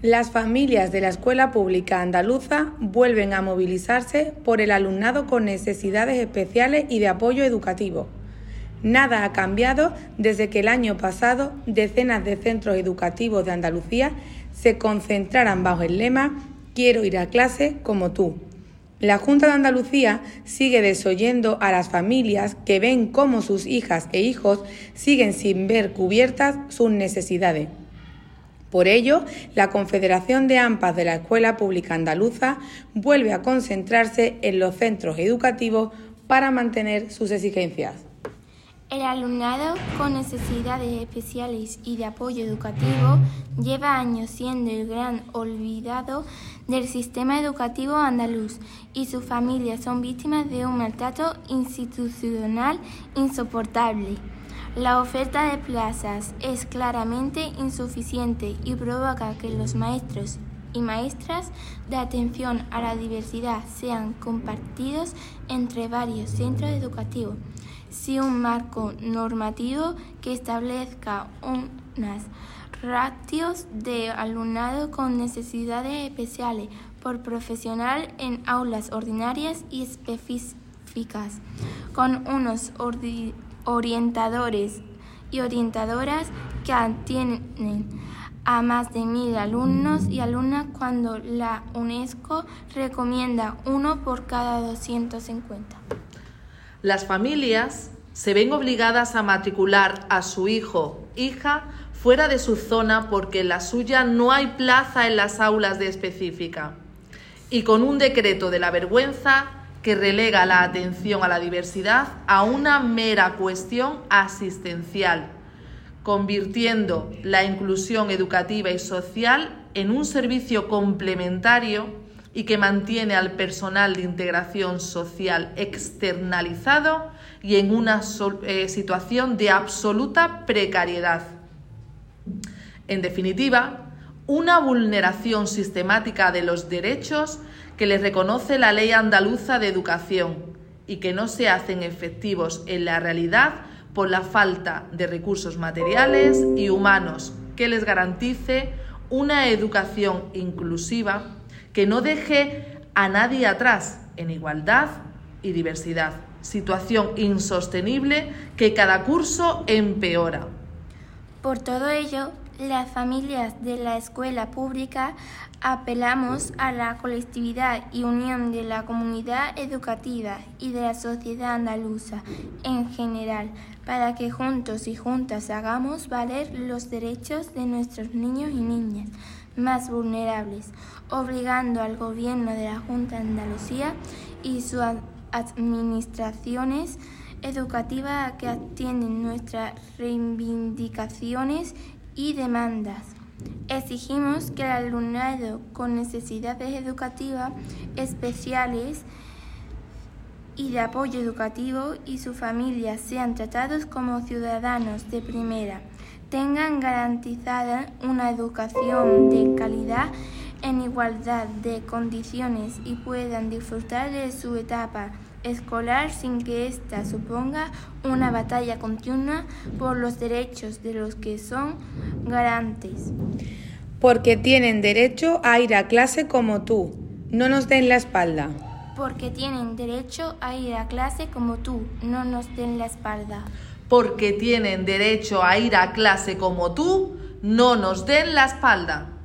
Las familias de la escuela pública andaluza vuelven a movilizarse por el alumnado con necesidades especiales y de apoyo educativo. Nada ha cambiado desde que el año pasado decenas de centros educativos de Andalucía se concentraran bajo el lema «Quiero ir a clase como tú». La Junta de Andalucía sigue desoyendo a las familias que ven cómo sus hijas e hijos siguen sin ver cubiertas sus necesidades. Por ello, la Confederación de AMPAs de la Escuela Pública Andaluza vuelve a concentrarse en los centros educativos para mantener sus exigencias. El alumnado con necesidades especiales y de apoyo educativo lleva años siendo el gran olvidado del sistema educativo andaluz y sus familias son víctimas de un maltrato institucional insoportable. La oferta de plazas es claramente insuficiente y provoca que los maestros y maestras de atención a la diversidad sean compartidos entre varios centros educativos, sin un marco normativo que establezca unas ratios de alumnado con necesidades especiales por profesional en aulas ordinarias y específicas, con unos orientadores y orientadoras que atienden a más de 1.000 alumnos y alumnas cuando la UNESCO recomienda uno por cada 250. Las familias se ven obligadas a matricular a su hijo, hija, fuera de su zona porque en la suya no hay plaza en las aulas de específica. Y con un decreto de la vergüenza que relega la atención a la diversidad a una mera cuestión asistencial, convirtiendo la inclusión educativa y social en un servicio complementario y que mantiene al personal de integración social externalizado y en una situación de absoluta precariedad. En definitiva, una vulneración sistemática de los derechos que les reconoce la Ley Andaluza de Educación y que no se hacen efectivos en la realidad por la falta de recursos materiales y humanos que les garantice una educación inclusiva que no deje a nadie atrás en igualdad y diversidad, situación insostenible que cada curso empeora. Por todo ello, las familias de la escuela pública apelamos a la colectividad y unión de la comunidad educativa y de la sociedad andaluza en general, para que juntos y juntas hagamos valer los derechos de nuestros niños y niñas más vulnerables, obligando al Gobierno de la Junta de Andalucía y sus administraciones educativas a que atiendan nuestras reivindicaciones y demandas. Exigimos que el alumnado con necesidades educativas especiales y de apoyo educativo y sus familias sean tratados como ciudadanos de primera, tengan garantizada una educación de calidad en igualdad de condiciones y puedan disfrutar de su etapa escolar sin que ésta suponga una batalla continua por los derechos de los que son garantes. Porque tienen derecho a ir a clase como tú. No nos den la espalda. Porque tienen derecho a ir a clase como tú. No nos den la espalda. Porque tienen derecho a ir a clase como tú. No nos den la espalda.